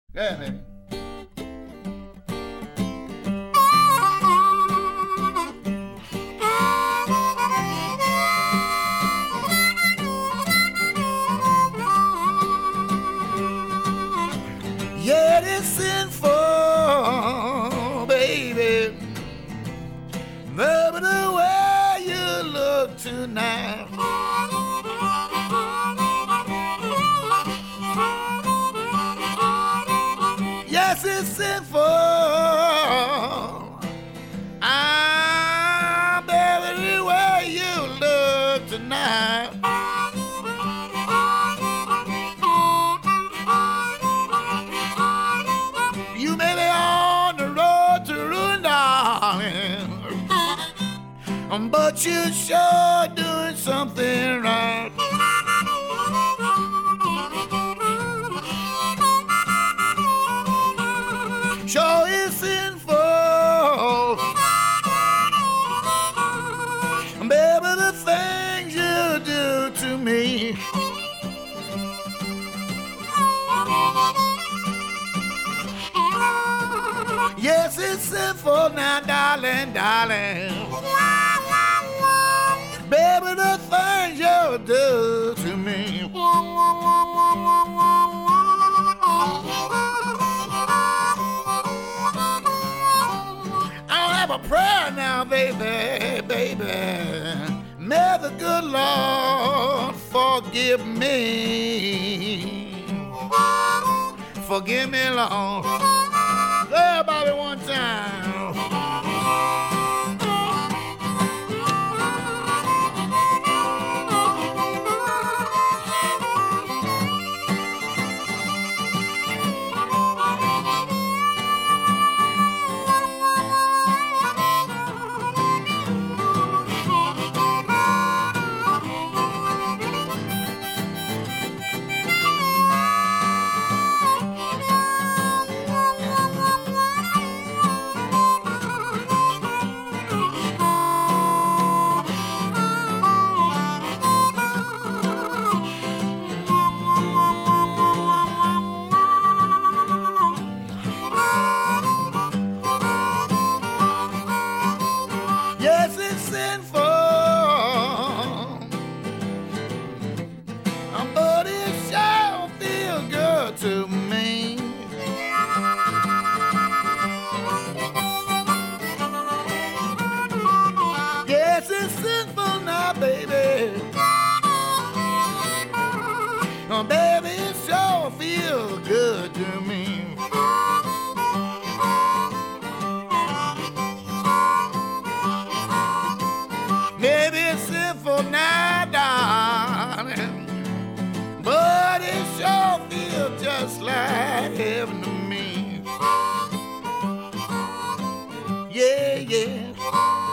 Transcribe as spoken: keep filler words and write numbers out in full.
Yeah, baby. Yeah, it's sinful, baby. Maybe the way you look tonight. Yes, it's sinful. Ah, baby, the way you look tonight. You may be on the road to ruin, darling, but you sure doing something right. Sure is sinful, baby, the things you do to me. Yes, it's sinful now, darling, darling. Baby, the things you do to me. I'll have a prayer now, baby, baby. May the good Lord forgive me. Forgive me, Lord. Everybody one time. Yes, it's sinful, but it sure feels good to me. Yes, it's sinful now, baby. Oh, baby, it sure feels good to me. Maybe it's sinful now, darling, but it sure feels just like heaven to me. Yeah, yeah.